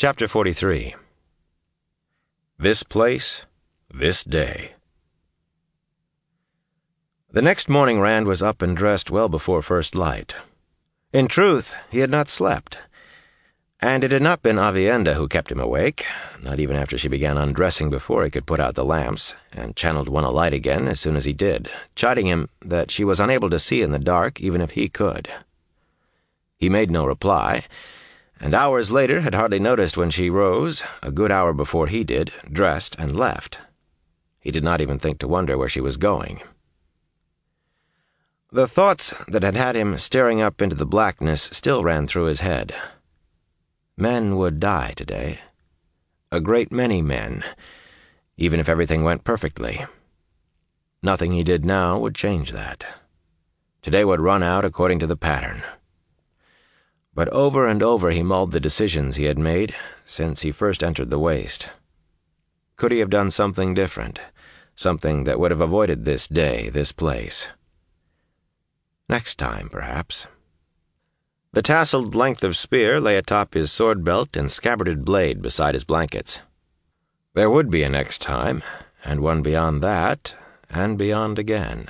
Chapter 43. This Place, This Day. The next morning Rand was up and dressed well before first light. In truth, he had not slept, and it had not been Avienda who kept him awake, not even after she began undressing before he could put out the lamps, and channeled one alight again as soon as he did, chiding him that she was unable to see in the dark even if he could. He made no reply, and hours later had hardly noticed when she rose, a good hour before he did, dressed and left. He did not even think to wonder where she was going. The thoughts that had had him staring up into the blackness still ran through his head. Men would die today. A great many men, even if everything went perfectly. Nothing he did now would change that. Today would run out according to the pattern. But over and over he mulled the decisions he had made since he first entered the waste. Could he have done something different, something that would have avoided this day, this place? Next time, perhaps. The tasseled length of spear lay atop his sword belt and scabbarded blade beside his blankets. There would be a next time, and one beyond that, and beyond again.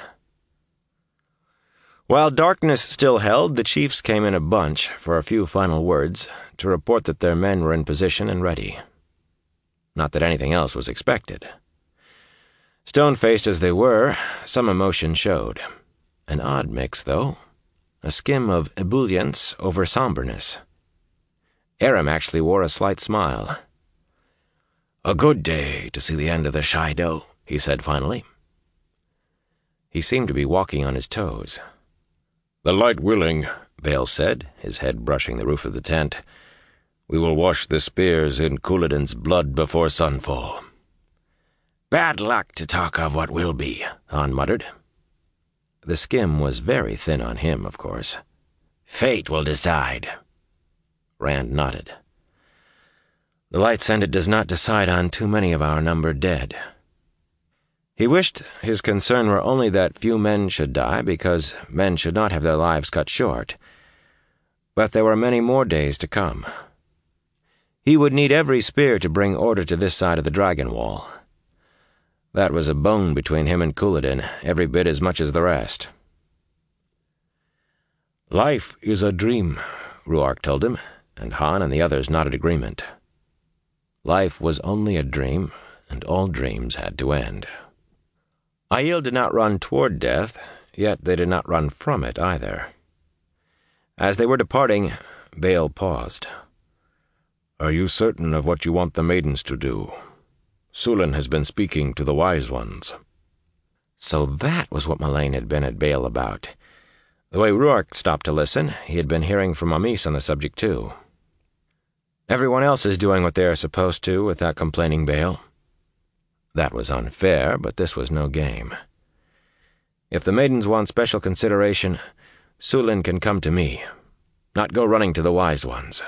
While darkness still held, the chiefs came in a bunch for a few final words to report that their men were in position and ready. Not that anything else was expected. Stone-faced as they were, some emotion showed. An odd mix, though. A skim of ebullience over somberness. Aram actually wore a slight smile. "A good day to see the end of the Shaido," he said finally. He seemed to be walking on his toes. "The light willing," Bale said, his head brushing the roof of the tent. "We will wash the spears in Couladin's blood before sunfall." "Bad luck to talk of what will be," Han muttered. The skim was very thin on him, of course. "Fate will decide." Rand nodded. "The light sended does not decide on too many of our number dead." He wished his concern were only that few men should die, because men should not have their lives cut short. But there were many more days to come. He would need every spear to bring order to this side of the Dragon Wall. That was a bone between him and Couladin, every bit as much as the rest. "Life is a dream," Ruark told him, and Han and the others nodded agreement. Life was only a dream, and all dreams had to end. Aiel did not run toward death, yet they did not run from it either. As they were departing, Bale paused. "Are you certain of what you want the maidens to do? Sulin has been speaking to the wise ones." So that was what Molayne had been at Bale about. The way Ruark stopped to listen, he had been hearing from Amis on the subject too. "Everyone else is doing what they are supposed to without complaining, Bale." That was unfair, but this was no game. "If the maidens want special consideration, Sulin can come to me, not go running to the wise ones."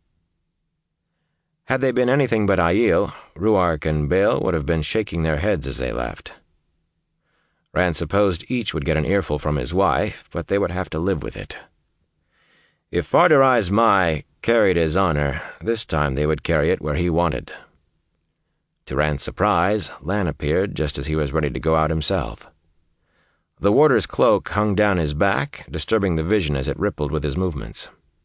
Had they been anything but Aiel, Ruark and Bale would have been shaking their heads as they left. Rand supposed each would get an earful from his wife, but they would have to live with it. If Farderai's Mai carried his honor, this time they would carry it where he wanted. To Rand's surprise, Lan appeared just as he was ready to go out himself. The warder's cloak hung down his back, disturbing the vision as it rippled with his movements.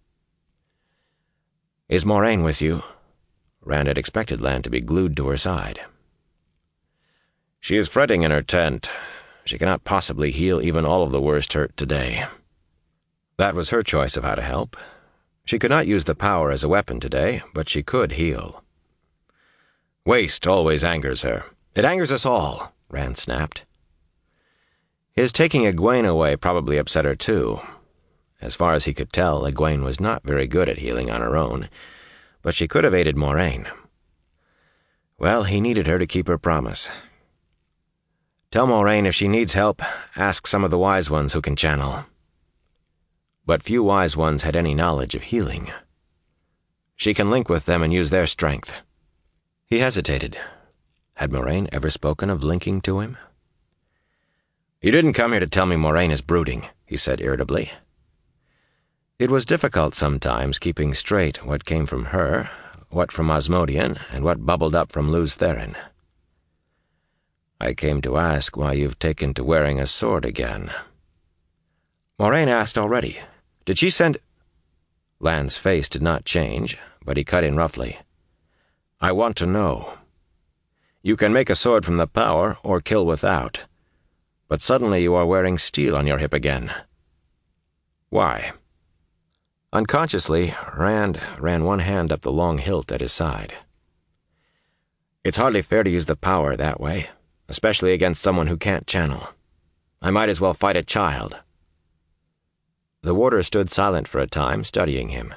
"Is Moraine with you?" Rand had expected Lan to be glued to her side. "She is fretting in her tent. She cannot possibly heal even all of the worst hurt today." That was her choice of how to help. She could not use the power as a weapon today, but she could heal. "Waste always angers her. It angers us all," Rand snapped. His taking Egwene away probably upset her too. As far as he could tell, Egwene was not very good at healing on her own, but she could have aided Moraine. Well, he needed her to keep her promise. "Tell Moraine if she needs help, ask some of the wise ones who can channel." But few wise ones had any knowledge of healing. "She can link with them and use their strength." He hesitated. Had Moraine ever spoken of linking to him? "You didn't come here to tell me Moraine is brooding," he said irritably. It was difficult sometimes keeping straight what came from her, what from Osmodian and what bubbled up from Lews Therin. I came to ask why you've taken to wearing a sword again. Moiraine asked already. Did she send— Lan's face did not change, but he cut in roughly. I want to know. You can make a sword from the power or kill without, but suddenly you are wearing steel on your hip again. Why? Unconsciously, Rand ran one hand up the long hilt at his side. It's hardly fair to use the power that way, especially against someone who can't channel. I might as well fight a child. The warder stood silent for a time, studying him.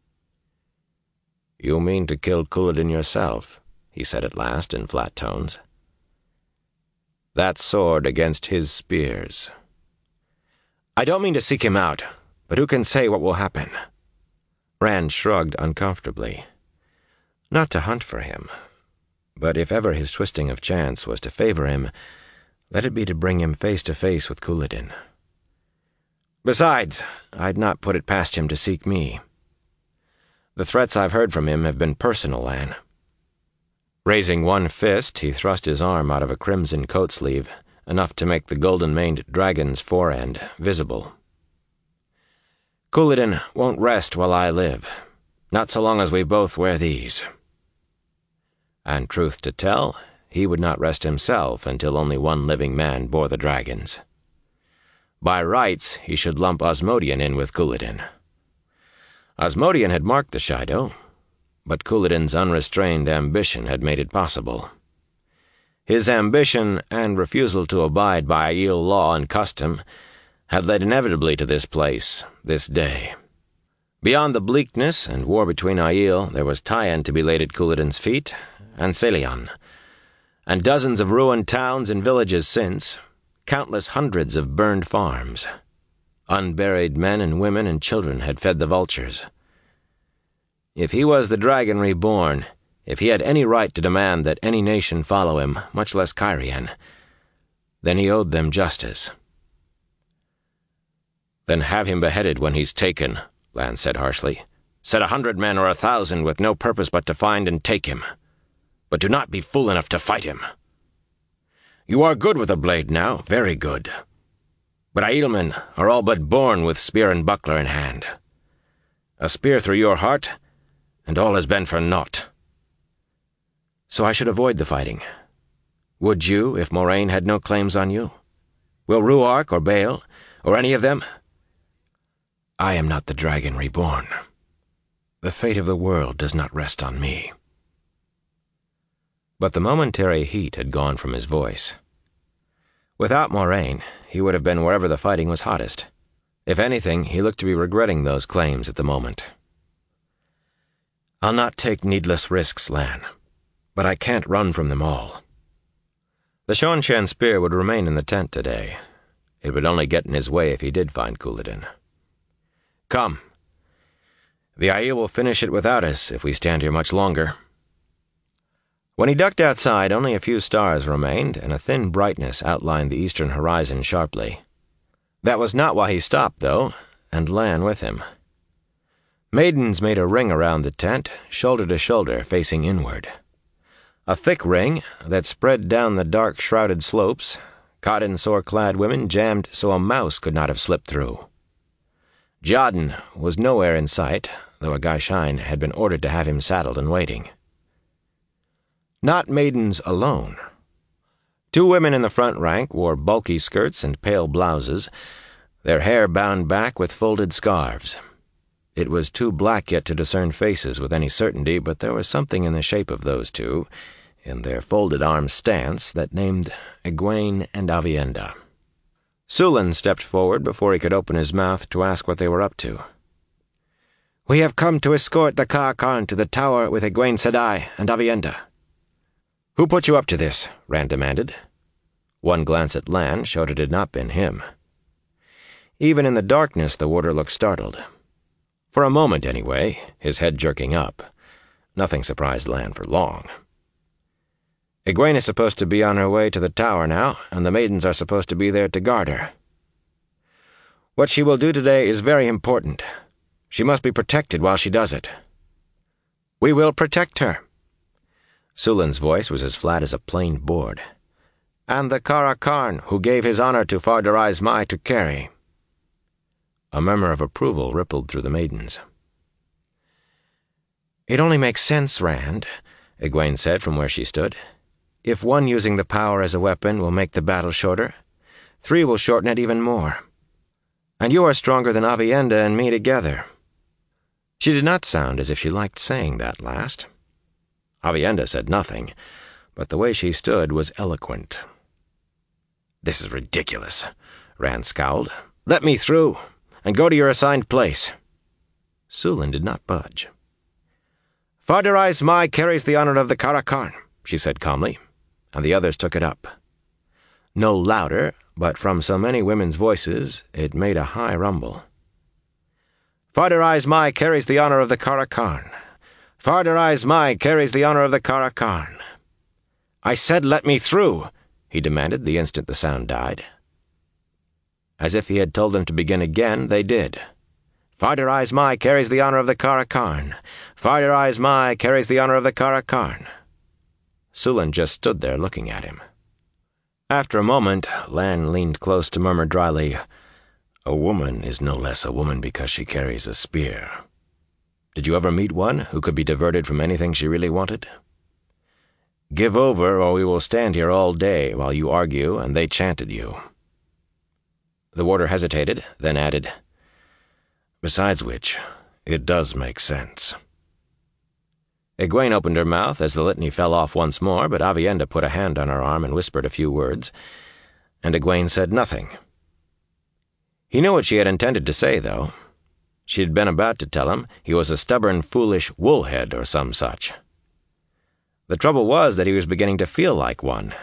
You mean to kill Couladin yourself, he said at last in flat tones. That sword against his spears. I don't mean to seek him out, but who can say what will happen? Rand shrugged uncomfortably. Not to hunt for him, but if ever his twisting of chance was to favor him, let it be to bring him face to face with Couladin. Besides, I'd not put it past him to seek me. The threats I've heard from him have been personal, Lan. Raising one fist, he thrust his arm out of a crimson coat sleeve, enough to make the golden-maned dragon's forend visible. Couladin won't rest while I live, not so long as we both wear these. And truth to tell, he would not rest himself until only one living man bore the dragons. By rights, he should lump Osmodian in with Couladin. Osmodian had marked the Shaido, but Couladin's unrestrained ambition had made it possible. His ambition and refusal to abide by Aiel law and custom had led inevitably to this place, this day. Beyond the bleakness and war between Aiel, there was Taion to be laid at Couladin's feet, and Selion, and dozens of ruined towns and villages since, countless hundreds of burned farms. Unburied men and women and children had fed the vultures. If he was the dragon reborn, if he had any right to demand that any nation follow him, much less Cairhien, then he owed them justice. Then have him beheaded when he's taken, Lan said harshly. Set 100 men or 1,000 with no purpose but to find and take him. But do not be fool enough to fight him. You are good with a blade now, very good. But Aielmen are all but born with spear and buckler in hand. A spear through your heart, and all has been for naught. So I should avoid the fighting. Would you, if Moiraine had no claims on you? Will Rhuarc or Bael, or any of them? I am not the dragon reborn. The fate of the world does not rest on me. But the momentary heat had gone from his voice. Without Moiraine, he would have been wherever the fighting was hottest. If anything, he looked to be regretting those claims at the moment. I'll not take needless risks, Lan, but I can't run from them all. The Seanchan spear would remain in the tent today. It would only get in his way if he did find Couladin. Come. The Aiel will finish it without us if we stand here much longer. When he ducked outside, only a few stars remained, and a thin brightness outlined the eastern horizon sharply. That was not why he stopped, though, and Lan with him. Maidens made a ring around the tent, shoulder to shoulder, facing inward. A thick ring that spread down the dark shrouded slopes, caught in sore-clad women jammed so a mouse could not have slipped through. Jadin was nowhere in sight, though a Gaishain had been ordered to have him saddled and waiting. Not maidens alone. 2 women in the front rank wore bulky skirts and pale blouses, their hair bound back with folded scarves. It was too black yet to discern faces with any certainty, but there was something in the shape of those 2, in their folded arm stance, that named Egwene and Aviendha. Sulan stepped forward before he could open his mouth to ask what they were up to. We have come to escort the Ka'arkan to the tower with Egwene Sedai and Aviendha. Who put you up to this? Rand demanded. One glance at Lan showed it had not been him. Even in the darkness, the warder looked startled. For a moment, anyway, his head jerking up. Nothing surprised Lan for long. Egwene is supposed to be on her way to the tower now, and the maidens are supposed to be there to guard her. What she will do today is very important. She must be protected while she does it. We will protect her. Sulin's voice was as flat as a plain board. And the Karakarn, who gave his honor to Fardarais Mai to carry. A murmur of approval rippled through the maidens. It only makes sense, Rand, Egwene said from where she stood. If one using the power as a weapon will make the battle shorter, 3 will shorten it even more. And you are stronger than Aviendha and me together. She did not sound as if she liked saying that last. Aviendha said nothing, but the way she stood was eloquent. This is ridiculous, Rand scowled. Let me through, and go to your assigned place. Sulin did not budge. Fardarais Mai carries the honor of the Karakarn, she said calmly, and the others took it up. No louder, but from so many women's voices, it made a high rumble. Fardarais Mai carries the honor of the Karakarn. Fardarais Mai carries the honor of the Karakarn. I said let me through, he demanded the instant the sound died. As if he had told them to begin again, they did. Fardarais Mai carries the honor of the Karakarn. Fardarais Mai carries the honor of the Karakarn. Sulin just stood there looking at him. After a moment, Lan leaned close to murmur dryly, "A woman is no less a woman because she carries a spear. Did you ever meet one who could be diverted from anything she really wanted? Give over, or we will stand here all day while you argue and they chanted you." The warder hesitated, then added, "Besides which, it does make sense." Egwene opened her mouth as the litany fell off once more, but Aviendha put a hand on her arm and whispered a few words, and Egwene said nothing. He knew what she had intended to say, though. She had been about to tell him he was a stubborn, foolish woolhead or some such. The trouble was that he was beginning to feel like one.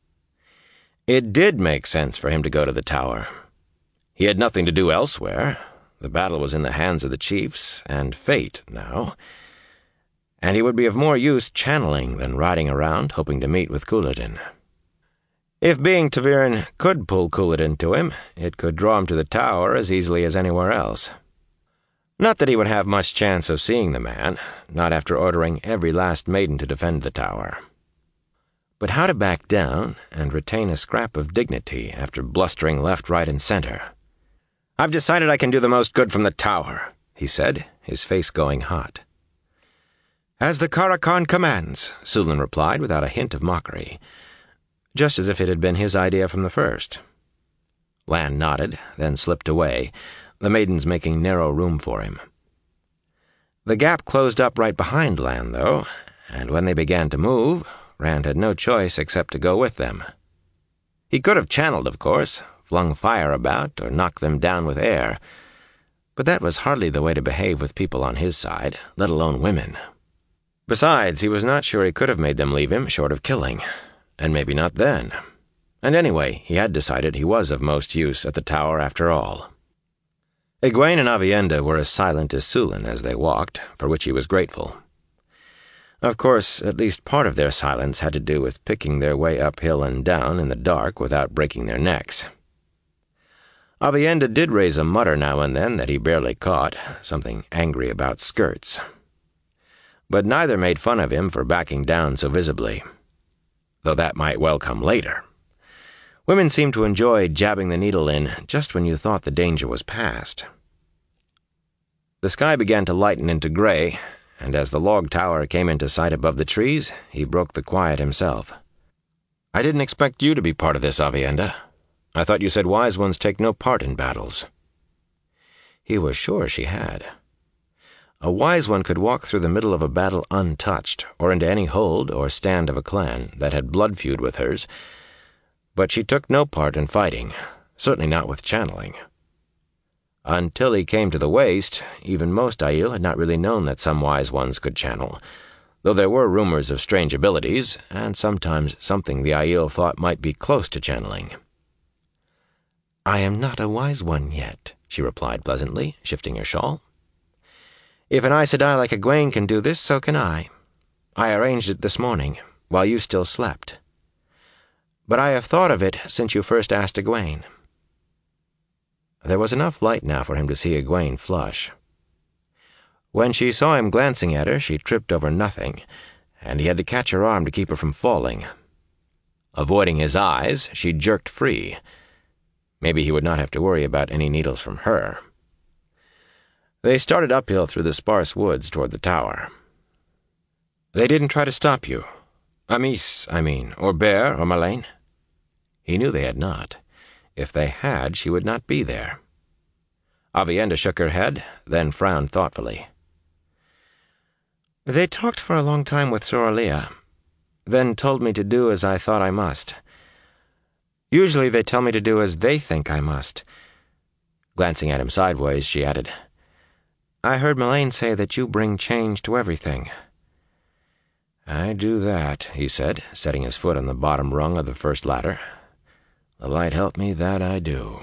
It did make sense for him to go to the tower. He had nothing to do elsewhere. The battle was in the hands of the chiefs, and fate now, and he would be of more use channeling than riding around hoping to meet with Couladin. If being ta'veren could pull Couladin to him, it could draw him to the tower as easily as anywhere else. Not that he would have much chance of seeing the man, not after ordering every last maiden to defend the tower. But how to back down and retain a scrap of dignity after blustering left, right, and center? "I've decided I can do the most good from the tower," he said, his face going hot. "As the Karakarn commands," Sulin replied without a hint of mockery, just as if it had been his idea from the first. Lan nodded, then slipped away, the maidens making narrow room for him. The gap closed up right behind Lan, though, and when they began to move, Rand had no choice except to go with them. He could have channeled, of course, flung fire about, or knocked them down with air, but that was hardly the way to behave with people on his side, let alone women. Besides, he was not sure he could have made them leave him short of killing, and maybe not then. And anyway, he had decided he was of most use at the tower after all. Egwene and Aviendha were as silent as Sulin as they walked, for which he was grateful. Of course, at least part of their silence had to do with picking their way uphill and down in the dark without breaking their necks. Aviendha did raise a mutter now and then that he barely caught, something angry about skirts. But neither made fun of him for backing down so visibly, though that might well come later. Women seemed to enjoy jabbing the needle in just when you thought the danger was past. The sky began to lighten into gray, and as the log tower came into sight above the trees, he broke the quiet himself. "I didn't expect you to be part of this, Aviendha. I thought you said wise ones take no part in battles." He was sure she had. A wise one could walk through the middle of a battle untouched, or into any hold or stand of a clan that had blood feud with hers, but she took no part in fighting, certainly not with channeling. Until he came to the waste, even most Aiel had not really known that some wise ones could channel, though there were rumors of strange abilities, and sometimes something the Aiel thought might be close to channeling. "I am not a wise one yet," she replied pleasantly, shifting her shawl. "If an Aes Sedai like Egwene can do this, so can I. I arranged it this morning, while you still slept. But I have thought of it since you first asked Egwene." There was enough light now for him to see Egwene flush. When she saw him glancing at her, she tripped over nothing, and he had to catch her arm to keep her from falling. Avoiding his eyes, she jerked free. Maybe he would not have to worry about any needles from her. They started uphill through the sparse woods toward the tower. "They didn't try to stop you? Amis, I mean, or Bear, or Malane?" He knew they had not. If they had, she would not be there. Aviendha shook her head, then frowned thoughtfully. "They talked for a long time with Soralea, then told me to do as I thought I must. Usually they tell me to do as they think I must." Glancing at him sideways, she added, "I heard Malane say that you bring change to everything." "I do that," he said, setting his foot on the bottom rung of the first ladder. "The light help me, that I do."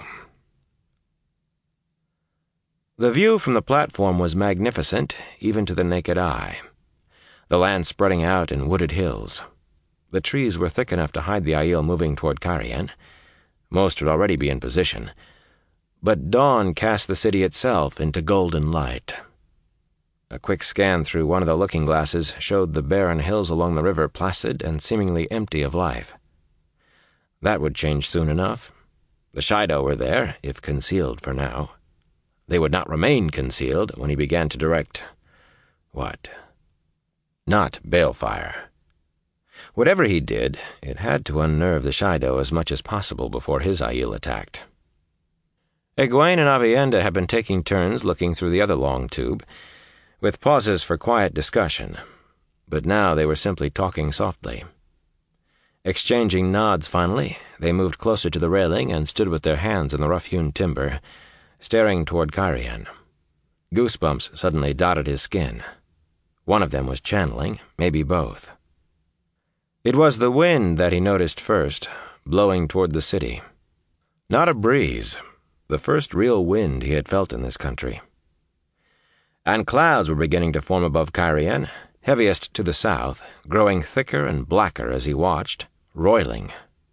The view from the platform was magnificent, even to the naked eye. The land spreading out in wooded hills. The trees were thick enough to hide the Aiel moving toward Cairhien. Most would already be in position. But dawn cast the city itself into golden light. A quick scan through one of the looking glasses showed the barren hills along the river placid and seemingly empty of life. That would change soon enough. The Shaido were there, if concealed for now. They would not remain concealed when he began to direct... what? Not balefire. Whatever he did, it had to unnerve the Shaido as much as possible before his Aiel attacked. Egwene and Aviendha had been taking turns looking through the other long tube, with pauses for quiet discussion, but now they were simply talking softly. Exchanging nods finally, they moved closer to the railing and stood with their hands on the rough-hewn timber, staring toward Cairhien. Goosebumps suddenly dotted his skin. One of them was channeling, maybe both. It was the wind that he noticed first, blowing toward the city. Not a breeze, the first real wind he had felt in this country. And clouds were beginning to form above Cairhien, heaviest to the south, growing thicker and blacker as he watched, roiling.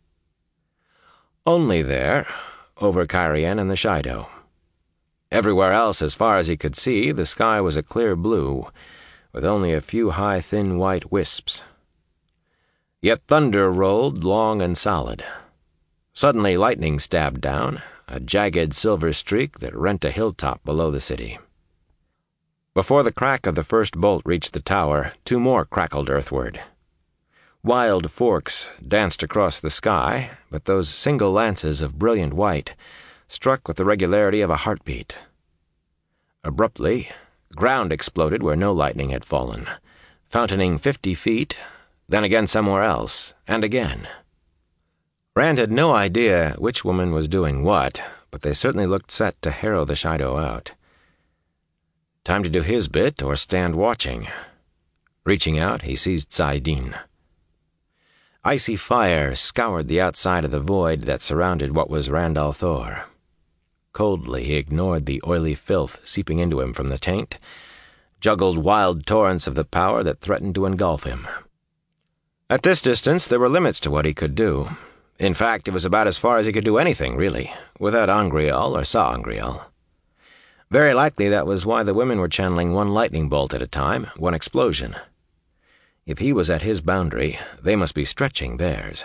Only there, over Cairhien and the Shaido. Everywhere else, as far as he could see, the sky was a clear blue, with only a few high, thin white wisps. Yet thunder rolled long and solid. Suddenly lightning stabbed down, a jagged silver streak that rent a hilltop below the city. Before the crack of the first bolt reached the tower, two more crackled earthward. Wild forks danced across the sky, but those single lances of brilliant white struck with the regularity of a heartbeat. Abruptly, ground exploded where no lightning had fallen, fountaining 50 feet, then again somewhere else, and again. Rand had no idea which woman was doing what, but they certainly looked set to harrow the Shaido out. Time to do his bit or stand watching. Reaching out, he seized saidin. Icy fire scoured the outside of the void that surrounded what was Rand al'Thor. Coldly he ignored the oily filth seeping into him from the taint, juggled wild torrents of the power that threatened to engulf him. At this distance, there were limits to what he could do. In fact, it was about as far as he could do anything, really, without Angreal or sa'Angreal. Very likely that was why the women were channeling one lightning bolt at a time, one explosion. If he was at his boundary, they must be stretching theirs.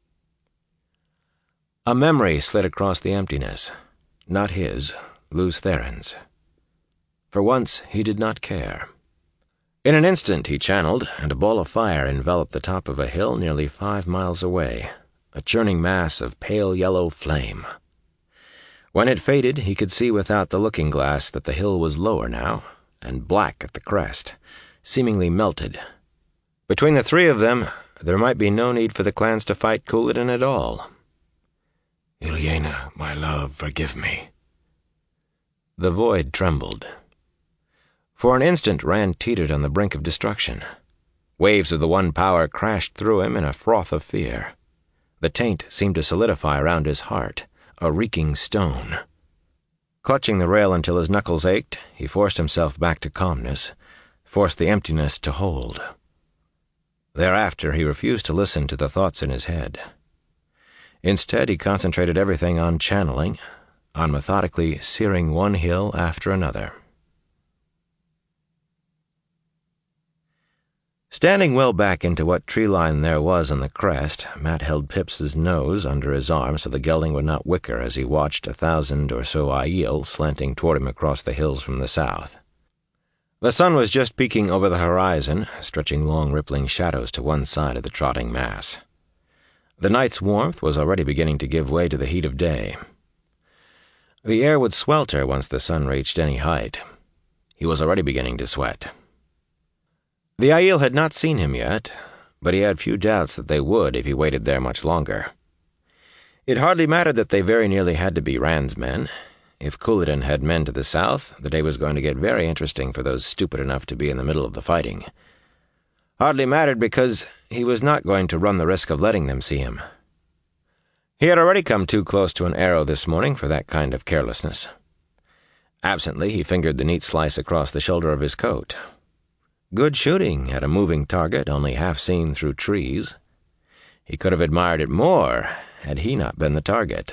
A memory slid across the emptiness. Not his, Lews Therin's. For once, he did not care. In an instant he channeled, and a ball of fire enveloped the top of a hill nearly 5 miles away, a churning mass of pale yellow flame. When it faded, he could see without the looking-glass that the hill was lower now, and black at the crest, seemingly melted. Between the three of them, there might be no need for the clans to fight Couladin at all. "Ilyena, my love, forgive me." The void trembled. For an instant, Rand teetered on the brink of destruction. Waves of the one power crashed through him in a froth of fear. The taint seemed to solidify around his heart, a reeking stone. Clutching the rail until his knuckles ached, he forced himself back to calmness, forced the emptiness to hold. Thereafter, he refused to listen to the thoughts in his head. Instead, he concentrated everything on channeling, on methodically searing one hill after another. Standing well back into what tree line there was on the crest, Matt held Pips's nose under his arm so the gelding would not whicker as he watched 1,000 or so Aiel slanting toward him across the hills from the south. The sun was just peeking over the horizon, stretching long rippling shadows to one side of the trotting mass. The night's warmth was already beginning to give way to the heat of day. The air would swelter once the sun reached any height. He was already beginning to sweat. The Aiel had not seen him yet, but he had few doubts that they would if he waited there much longer. It hardly mattered that they very nearly had to be Rand's men. If Couladin had men to the south, the day was going to get very interesting for those stupid enough to be in the middle of the fighting. Hardly mattered because he was not going to run the risk of letting them see him. He had already come too close to an arrow this morning for that kind of carelessness. Absently, he fingered the neat slice across the shoulder of his coat. Good shooting at a moving target only half seen through trees. He could have admired it more had he not been the target.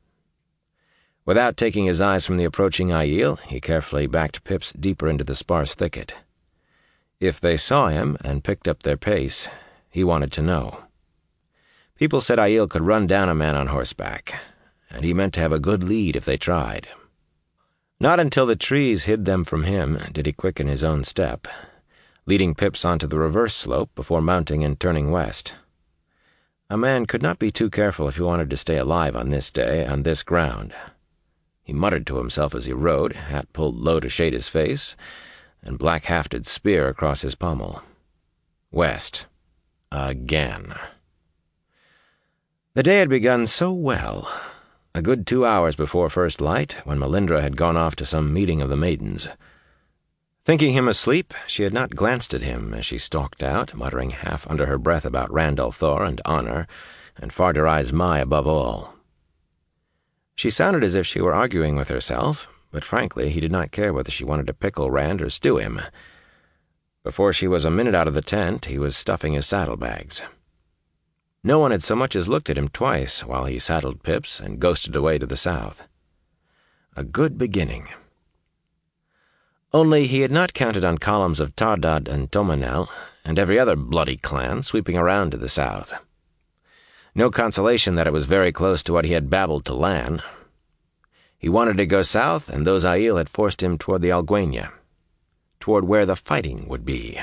Without taking his eyes from the approaching Aiel, he carefully backed Pips deeper into the sparse thicket. If they saw him and picked up their pace, he wanted to know. People said Aiel could run down a man on horseback, and he meant to have a good lead if they tried. Not until the trees hid them from him did he quicken his own step, leading Pips onto the reverse slope before mounting and turning west. A man could not be too careful if he wanted to stay alive on this day, on this ground. He muttered to himself as he rode, hat pulled low to shade his face, and black-hafted spear across his pommel. West. Again. The day had begun so well. A good 2 hours before first light, when Melindra had gone off to some meeting of the maidens. Thinking him asleep, she had not glanced at him as she stalked out, muttering half under her breath about Rand al'Thor and honor, and Farder-Eyes Mai above all. She sounded as if she were arguing with herself, but frankly he did not care whether she wanted to pickle Rand or stew him. Before she was a minute out of the tent, he was stuffing his saddlebags. No one had so much as looked at him twice while he saddled Pips and ghosted away to the south. A good beginning. Only he had not counted on columns of Tardad and Tomanel and every other bloody clan sweeping around to the south. No consolation that it was very close to what he had babbled to Lan. He wanted to go south, and those Aiel had forced him toward the Alguenya, toward where the fighting would be.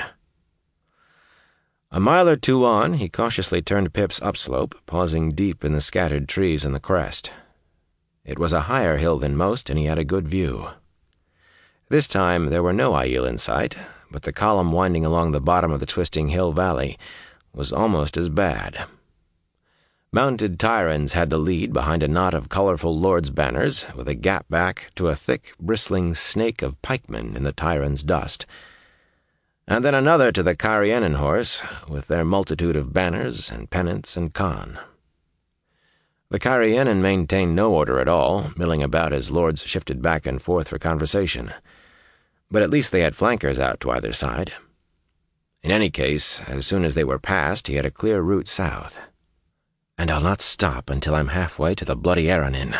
A mile or two on, he cautiously turned Pips upslope, pausing deep in the scattered trees on the crest. It was a higher hill than most, and he had a good view. This time there were no Aiel in sight, but the column winding along the bottom of the twisting hill valley was almost as bad. Mounted Tyrans had the lead behind a knot of colorful lords' banners, with a gap back to a thick, bristling snake of pikemen in the Tyrans' dust, and then another to the Cairhienin horse, with their multitude of banners and pennants and con. The Cairhienin maintained no order at all, milling about as lords shifted back and forth for conversation, but at least they had flankers out to either side. In any case, as soon as they were past, he had a clear route south. And I'll not stop until I'm halfway to the bloody Aranin.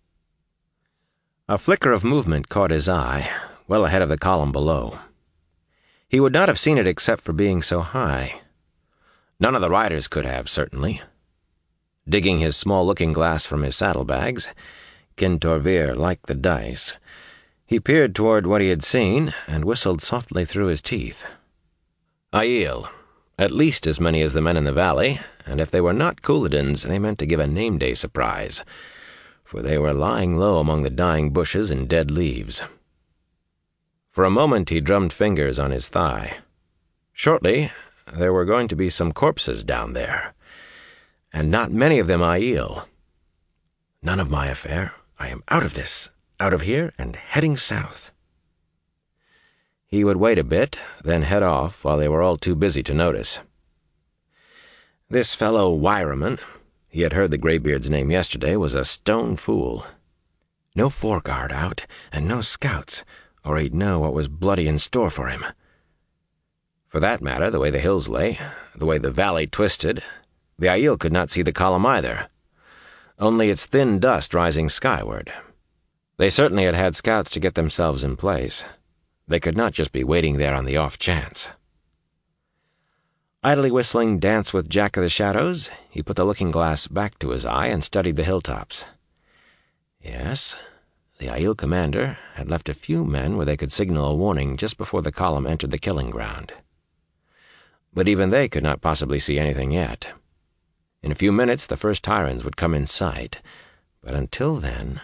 A flicker of movement caught his eye, well ahead of the column below. He would not have seen it except for being so high. None of the riders could have, certainly. Digging his small looking-glass from his saddlebags, Kintorvir liked the dice. He peered toward what he had seen and whistled softly through his teeth. Aiel. At least as many as the men in the valley, and if they were not Couladins, they meant to give a name-day surprise, for they were lying low among the dying bushes and dead leaves. For a moment he drummed fingers on his thigh. Shortly, there were going to be some corpses down there, and not many of them Aiel. None of my affair. I am out of this, out of here, and heading south. He would wait a bit, then head off while they were all too busy to notice. This fellow Weyermann, he had heard the Greybeard's name yesterday, was a stone fool. No foreguard out, and no scouts, or he'd know what was bloody in store for him. For that matter, the way the hills lay, the way the valley twisted, the Aiel could not see the column either, only its thin dust rising skyward. They certainly had had scouts to get themselves in place. They could not just be waiting there on the off chance. Idly whistling Dance with Jack of the Shadows, he put the looking-glass back to his eye and studied the hilltops. Yes, the Aiel commander had left a few men where they could signal a warning just before the column entered the killing ground. But even they could not possibly see anything yet. In a few minutes, the first Tyrans would come in sight, but until then...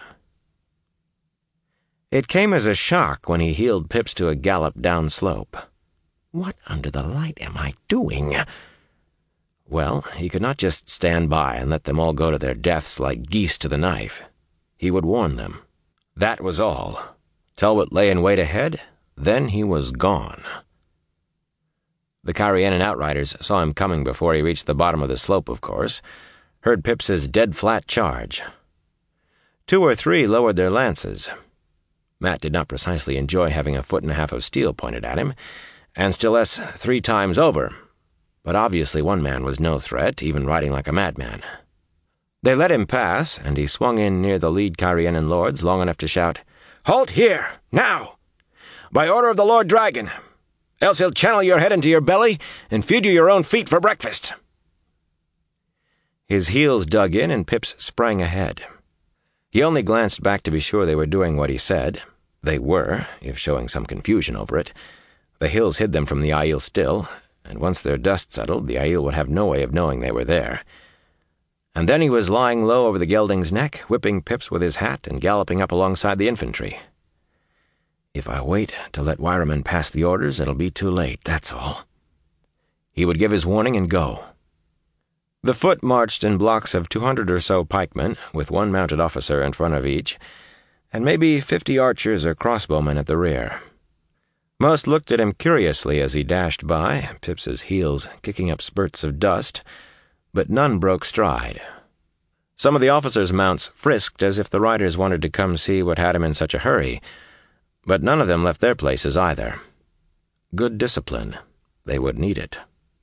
It came as a shock when he heeled Pips to a gallop downslope. What under the light am I doing? Well, he could not just stand by and let them all go to their deaths like geese to the knife. He would warn them. That was all. Tell what lay in wait ahead, then he was gone. The Carianan outriders saw him coming before he reached the bottom of the slope, of course, heard Pips's dead-flat charge. 2 or 3 lowered their lances. Mat did not precisely enjoy having a 1.5 foot of steel pointed at him, and still less 3 times over, but obviously one man was no threat, even riding like a madman. They let him pass, and he swung in near the lead Carianan lords long enough to shout, "Halt here, now! By order of the Lord Dragon! Else he'll channel your head into your belly and feed you your own feet for breakfast." His heels dug in, and Pips sprang ahead. He only glanced back to be sure they were doing what he said. They were, if showing some confusion over it. The hills hid them from the Aiel still, and once their dust settled, the Aiel would have no way of knowing they were there. And then he was lying low over the gelding's neck, whipping Pips with his hat and galloping up alongside the infantry. If I wait to let Wireman pass the orders, it'll be too late, that's all. He would give his warning and go. The foot marched in blocks of 200 or so pikemen, with 1 mounted officer in front of each, and maybe 50 archers or crossbowmen at the rear. Most looked at him curiously as he dashed by, Pips's heels kicking up spurts of dust, but none broke stride. Some of the officers' mounts frisked as if the riders wanted to come see what had him in such a hurry, but none of them left their places either. Good discipline. They would need it.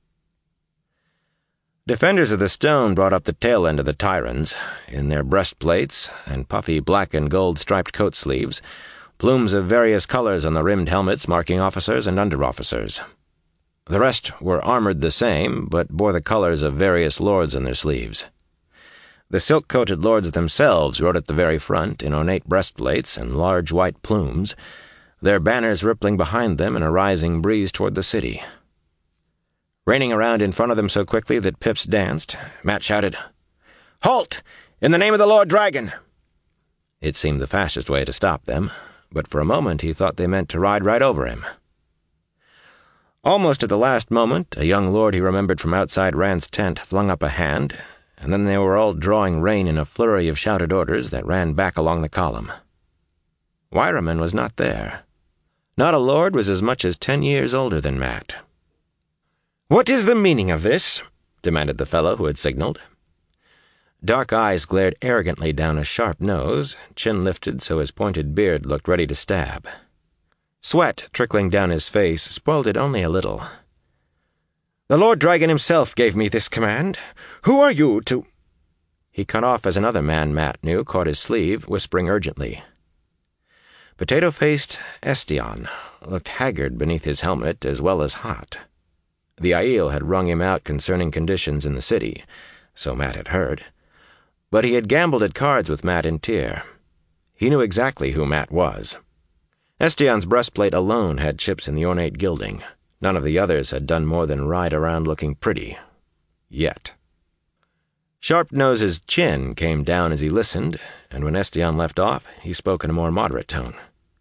Defenders of the Stone brought up the tail end of the Tyrans, in their breastplates and puffy black and gold striped coat sleeves, plumes of various colors on the rimmed helmets marking officers and under-officers. The rest were armored the same, but bore the colors of various lords on their sleeves. The silk-coated lords themselves rode at the very front in ornate breastplates and large white plumes, their banners rippling behind them in a rising breeze toward the city. Reining around in front of them so quickly that Pips danced, Mat shouted, "Halt! In the name of the Lord Dragon!" It seemed the fastest way to stop them, but for a moment he thought they meant to ride right over him. Almost at the last moment, a young lord he remembered from outside Rand's tent flung up a hand, and then they were all drawing rein in a flurry of shouted orders that ran back along the column. Wireman was not there. Not a lord was as much as 10 years older than Mat. "What is the meaning of this?" demanded the fellow who had signaled. Dark eyes glared arrogantly down a sharp nose, chin lifted so his pointed beard looked ready to stab. Sweat trickling down his face spoiled it only a little. "The Lord Dragon himself gave me this command. Who are you to—" He cut off as another man Mat knew caught his sleeve, whispering urgently. Potato-faced Estion looked haggard beneath his helmet as well as hot. The Aiel had wrung him out concerning conditions in the city, so Mat had heard, but he had gambled at cards with Mat in Tyr. He knew exactly who Mat was. Estion's breastplate alone had chips in the ornate gilding. None of the others had done more than ride around looking pretty. Yet. Sharp-Nose's chin came down as he listened, and when Estion left off, he spoke in a more moderate tone.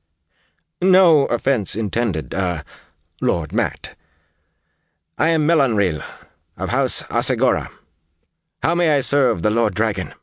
"No offense intended, Lord Mat. I am Melanril, of House Asegora. How may I serve the Lord Dragon?"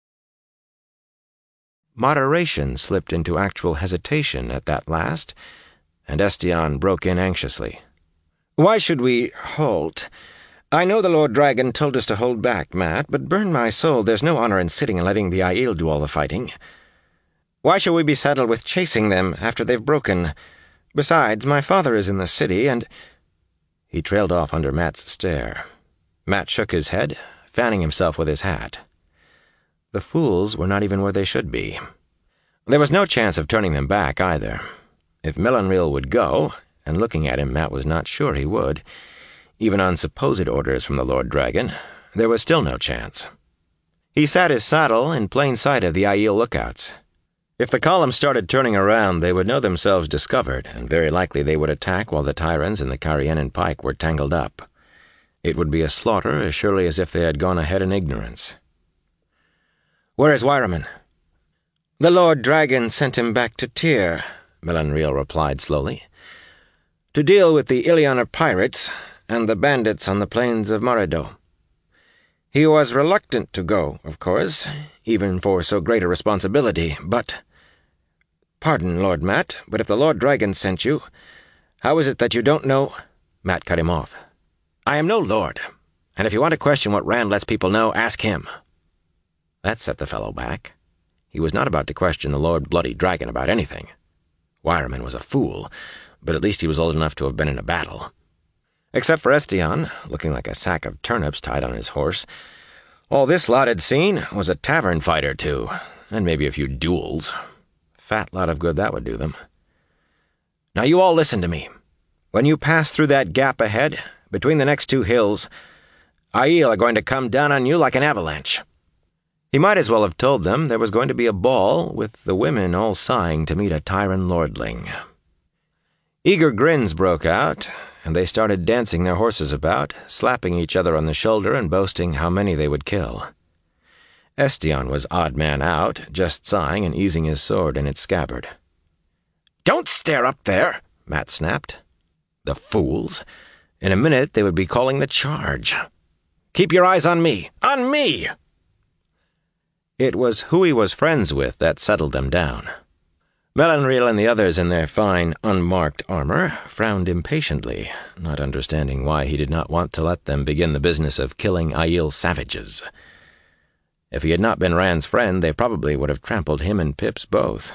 Moderation slipped into actual hesitation at that last, and Estion broke in anxiously. "Why should we halt? I know the Lord Dragon told us to hold back, Mat, but burn my soul, there's no honor in sitting and letting the Aiel do all the fighting. Why shall we be saddled with chasing them after they've broken? Besides, my father is in the city, and—" He trailed off under Mat's stare. Mat shook his head, fanning himself with his hat. The fools were not even where they should be. There was no chance of turning them back, either. If Melanril would go, and looking at him Mat was not sure he would, Even on supposed orders from the Lord Dragon, there was still no chance. He sat his saddle in plain sight of the Aiel lookouts. If the column started turning around, they would know themselves discovered, and very likely they would attack while the Tyrans and the Carianan pike were tangled up. It would be a slaughter as surely as if they had gone ahead in ignorance. "Where is Wyraman?" "The Lord Dragon sent him back to Tyr," Melanriel replied slowly, "to deal with the Illianer pirates and the bandits on the plains of Maredo. He was reluctant to go, of course, even for so great a responsibility, but— Pardon, Lord Mat, but if the Lord Dragon sent you, how is it that you don't know—" Mat cut him off. "I am no lord, and if you want to question what Rand lets people know, ask him." That set the fellow back. He was not about to question the Lord Bloody Dragon about anything. Wyraman was a fool, but at least he was old enough to have been in a battle. Except for Estion, looking like a sack of turnips tied on his horse, all this lot had seen was a tavern fight or two, and maybe a few duels. Fat lot of good that would do them. "Now you all listen to me. When you pass through that gap ahead, between the next two hills, Aiel are going to come down on you like an avalanche." He might as well have told them there was going to be a ball, with the women all sighing to meet a Tyran lordling. Eager grins broke out, and they started dancing their horses about, slapping each other on the shoulder and boasting how many they would kill. Estion was odd man out, just sighing and easing his sword in its scabbard. "Don't stare up there," Mat snapped. The fools! In a minute they would be calling the charge. "Keep your eyes on me! On me!" It was who he was friends with that settled them down. Melanriel and the others in their fine, unmarked armor frowned impatiently, not understanding why he did not want to let them begin the business of killing Aiel savages. If he had not been Rand's friend, they probably would have trampled him and Pips both.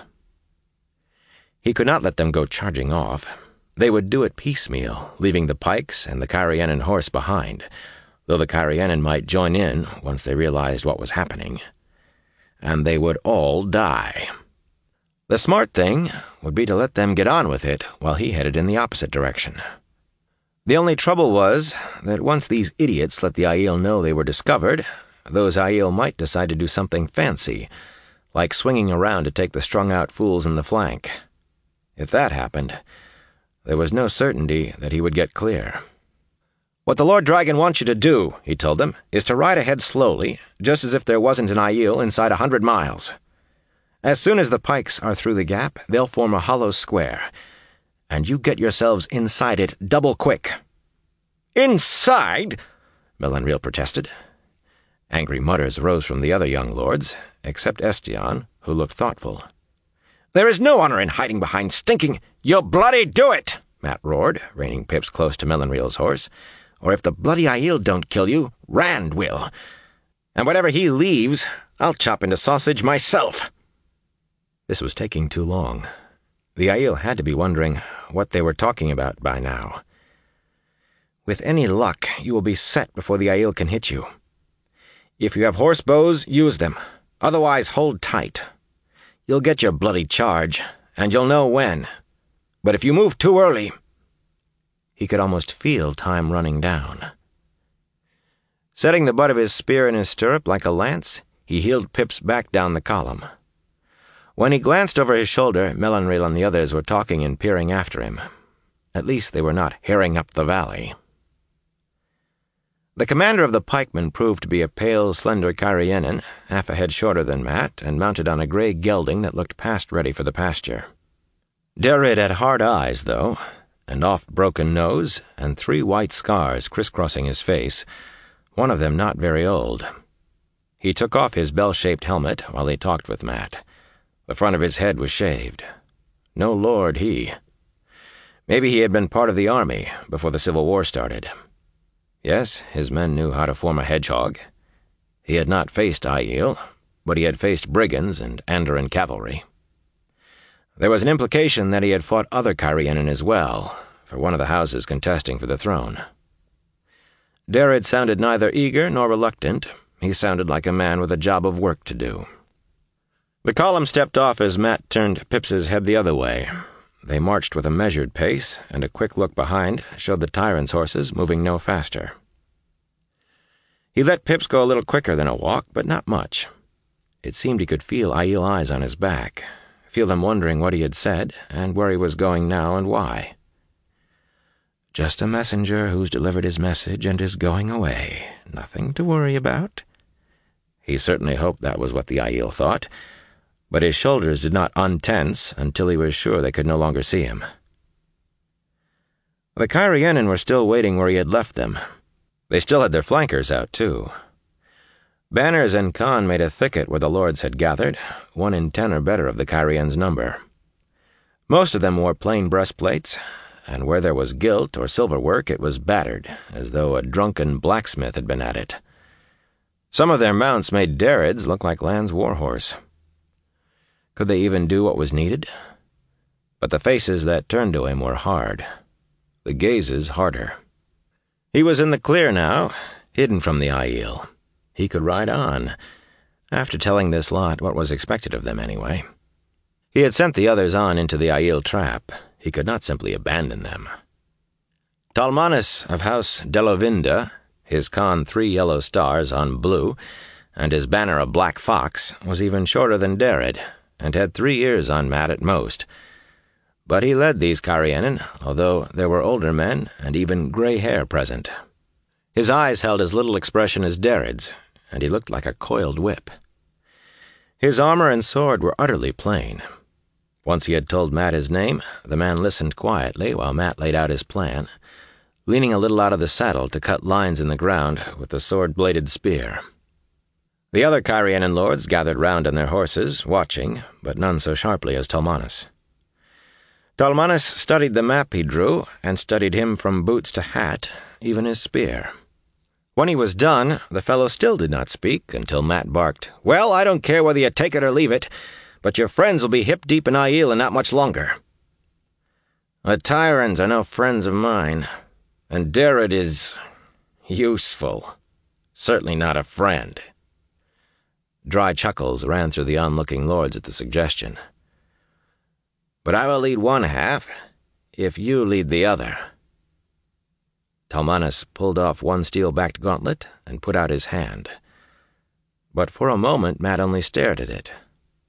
He could not let them go charging off. They would do it piecemeal, leaving the pikes and the Carianan horse behind, though the Carianan might join in once they realized what was happening. And they would all die. The smart thing would be to let them get on with it while he headed in the opposite direction. The only trouble was that once these idiots let the Aiel know they were discovered, those Aiel might decide to do something fancy, like swinging around to take the strung-out fools in the flank. If that happened, there was no certainty that he would get clear. "What the Lord Dragon wants you to do," he told them, "is to ride ahead slowly, just as if there wasn't an Aiel inside 100 miles. As soon as the pikes are through the gap, they'll form a hollow square, and you get yourselves inside it double quick." "Inside?" Melanriel protested. Angry mutters rose from the other young lords, except Estion, who looked thoughtful. "There is no honor in hiding behind stinking— You'll bloody do it!" Mat roared, reining Pips close to Melanriel's horse. "Or if the bloody Aiel don't kill you, Rand will. And whatever he leaves, I'll chop into sausage myself." This was taking too long. The Aiel had to be wondering what they were talking about by now. "With any luck, you will be set before the Aiel can hit you. If you have horse bows, use them. Otherwise, hold tight. You'll get your bloody charge, and you'll know when. But if you move too early—" He could almost feel time running down. Setting the butt of his spear in his stirrup like a lance, he heeled Pips back down the column. When he glanced over his shoulder, Melanriel and the others were talking and peering after him. At least they were not herring up the valley. The commander of the pikemen proved to be a pale, slender Carianan, half a head shorter than Mat, and mounted on a gray gelding that looked past ready for the pasture. Derrid had hard eyes, though, an oft-broken nose, and 3 white scars crisscrossing his face, one of them not very old. He took off his bell-shaped helmet while he talked with Mat. The front of his head was shaved. No lord, he. Maybe he had been part of the army before the Civil War started. Yes, his men knew how to form a hedgehog. He had not faced Aiel, but he had faced brigands and Andoran cavalry. There was an implication that he had fought other Carianan as well, for one of the houses contesting for the throne. Derrid sounded neither eager nor reluctant. He sounded like a man with a job of work to do. The column stepped off as Mat turned Pips's head the other way. they marched with a measured pace, and a quick look behind showed the tyrant's horses moving no faster. He let Pips go a little quicker than a walk, but not much. It seemed he could feel Aiel eyes on his back, feel them wondering what he had said, and where he was going now and why. Just a messenger who's delivered his message and is going away. Nothing to worry about. He certainly hoped that was what the Aiel thought, but his shoulders did not untense until he was sure they could no longer see him. The Cairienin were still waiting where he had left them. They still had their flankers out, too. Banners and Khan made a thicket where the lords had gathered, 1 in 10 or better of the Cairien's number. Most of them wore plain breastplates, and where there was gilt or silverwork it was battered, as though a drunken blacksmith had been at it. Some of their mounts made Darids look like Land's warhorse. Could they even do what was needed? But the faces that turned to him were hard, the gazes harder. He was in the clear now, hidden from the Aiel. He could ride on, after telling this lot what was expected of them anyway. He had sent the others on into the Aiel trap. He could not simply abandon them. Talmanis of House Delovinda, his Khan 3 yellow stars on blue, and his banner a black fox, was even shorter than Darid, and had 3 years on Mat at most. But he led these Cairienin, although there were older men and even gray hair present. His eyes held as little expression as Darid's, and he looked like a coiled whip. His armor and sword were utterly plain. Once he had told Mat his name, the man listened quietly while Mat laid out his plan, leaning a little out of the saddle to cut lines in the ground with the sword-bladed spear. The other Cairienin lords gathered round on their horses, watching, but none so sharply as Talmanis. Talmanis studied the map he drew, and studied him from boots to hat, even his spear. When he was done, the fellow still did not speak until Mat barked, "Well, I don't care whether you take it or leave it, but your friends will be hip-deep in Aiel in not much longer." "The Tyrants are no friends of mine, and Darid is useful. Certainly not a friend." Dry chuckles ran through the onlooking lords at the suggestion. "But I will lead one half, if you lead the other." Talmanis pulled off one steel-backed gauntlet and put out his hand. But for a moment Mat only stared at it.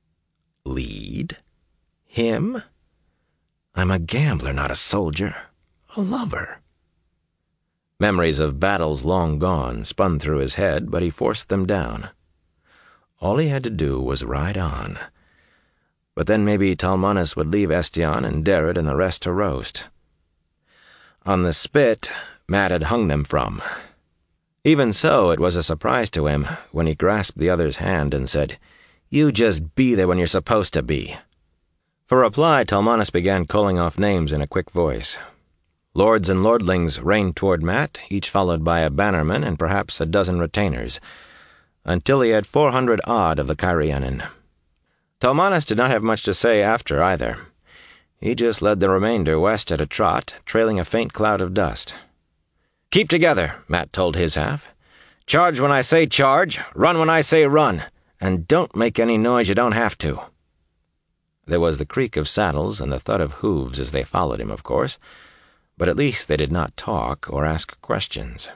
Lead? Him? I'm a gambler, not a soldier. A lover. Memories of battles long gone spun through his head, but he forced them down. All he had to do was ride on. But then maybe Talmanis would leave Estion and Darid and the rest to roast. On the spit, Mat had hung them from. Even so, it was a surprise to him when he grasped the other's hand and said, "You just be there when you're supposed to be." For reply, Talmanis began calling off names in a quick voice. Lords and lordlings reined toward Mat, each followed by a bannerman and perhaps a dozen retainers, until he had 400 odd of the Cairienin. Talmanis did not have much to say after either. He just led the remainder west at a trot, trailing a faint cloud of dust. "Keep together," Mat told his half. "Charge when I say charge, run when I say run, and don't make any noise you don't have to." There was the creak of saddles and the thud of hooves as they followed him, of course, but at least they did not talk or ask questions.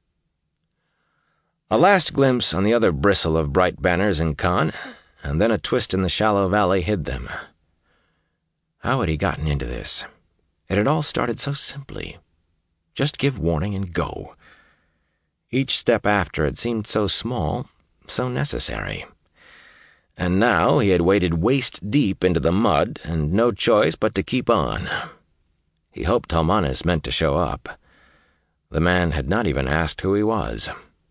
A last glimpse on the other bristle of bright banners in Khan, and then a twist in the shallow valley hid them. How had he gotten into this? It had all started so simply. Just give warning and go. Each step after it seemed so small, so necessary. And now he had waded waist-deep into the mud, and no choice but to keep on. He hoped Talmanis meant to show up. The man had not even asked who he was.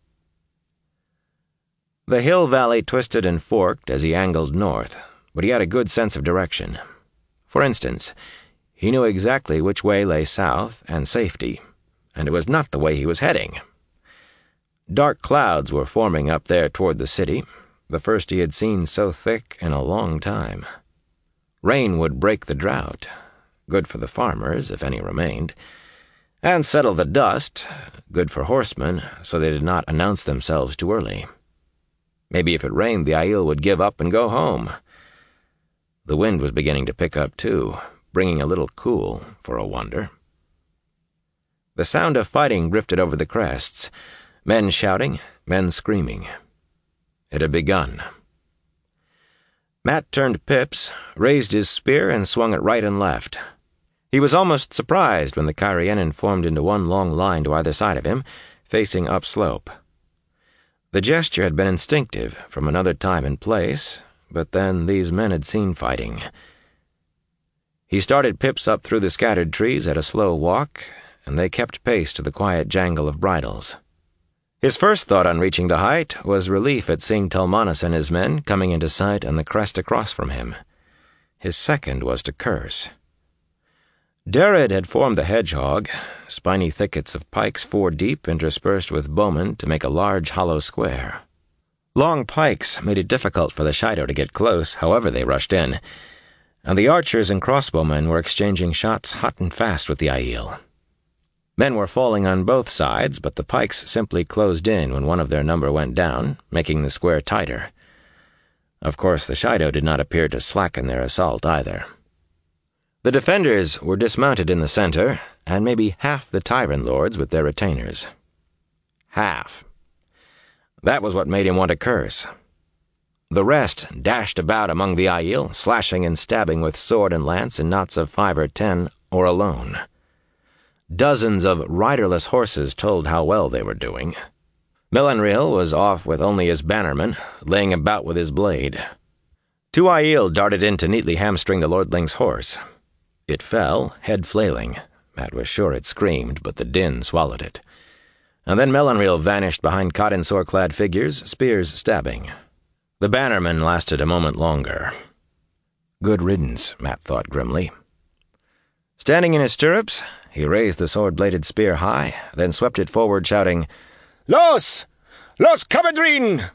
The hill valley twisted and forked as he angled north, but he had a good sense of direction. For instance, he knew exactly which way lay south and safety, and it was not the way he was heading. Dark clouds were forming up there toward the city, the first he had seen so thick in a long time. Rain would break the drought, good for the farmers, if any remained, and settle the dust, good for horsemen, so they did not announce themselves too early. Maybe if it rained, the Aiel would give up and go home. The wind was beginning to pick up, too, bringing a little cool, for a wonder. The sound of fighting drifted over the crests, men shouting, men screaming. It had begun. Matt turned pips, raised his spear, and swung it right and left. He was almost surprised when the Cairienin formed into one long line to either side of him, facing upslope. The gesture had been instinctive from another time and place, but then these men had seen fighting. He started Pips up through the scattered trees at a slow walk, and they kept pace to the quiet jangle of bridles. His first thought on reaching the height was relief at seeing Talmanas and his men coming into sight on the crest across from him. His second was to curse. Derrid had formed the hedgehog, spiny thickets of pikes 4 deep interspersed with bowmen to make a large hollow square. Long pikes made it difficult for the Shaido to get close, however they rushed in, and the archers and crossbowmen were exchanging shots hot and fast with the Aiel. Men were falling on both sides, but the pikes simply closed in when one of their number went down, making the square tighter. Of course, the Shaido did not appear to slacken their assault either. The defenders were dismounted in the center, and maybe half the Tyrant lords with their retainers. Half. That was what made him want to curse. The rest dashed about among the Aiel, slashing and stabbing with sword and lance in knots of 5 or 10, or alone. Dozens of riderless horses told how well they were doing. Melonriel was off with only his bannerman, laying about with his blade. 2 Aiel darted in to neatly hamstring the lordling's horse. It fell, head flailing. Matt was sure it screamed, but the din swallowed it. And then Melonriel vanished behind cotton-sore-clad figures, spears stabbing. The bannerman lasted a moment longer. Good riddance, Matt thought grimly. Standing in his stirrups, he raised the sword-bladed spear high, then swept it forward, shouting, "Los! Los Cabedrin!"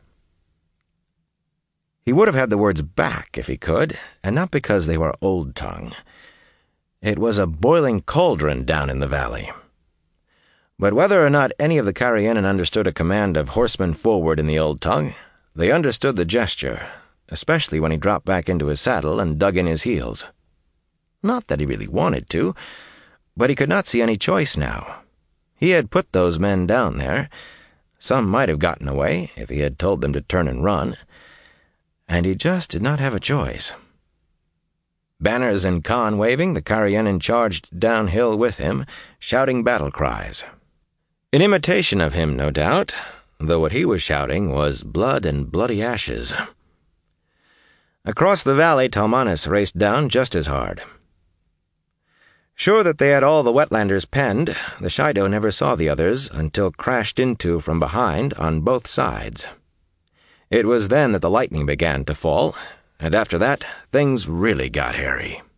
He would have had the words back if he could, and not because they were old tongue. It was a boiling cauldron down in the valley. But whether or not any of the Cairienin understood a command of horsemen forward in the old tongue, they understood the gesture, especially when he dropped back into his saddle and dug in his heels. Not that he really wanted to, but he could not see any choice now. He had put those men down there. Some might have gotten away if he had told them to turn and run, and he just did not have a choice. Banners and con waving, the Cairienin charged downhill with him, shouting battle cries. In imitation of him, no doubt, though what he was shouting was blood and bloody ashes. Across the valley, Talmanas raced down just as hard. Sure that they had all the wetlanders penned, the Shaido never saw the others until crashed into from behind on both sides. It was then that the lightning began to fall, and after that, things really got hairy.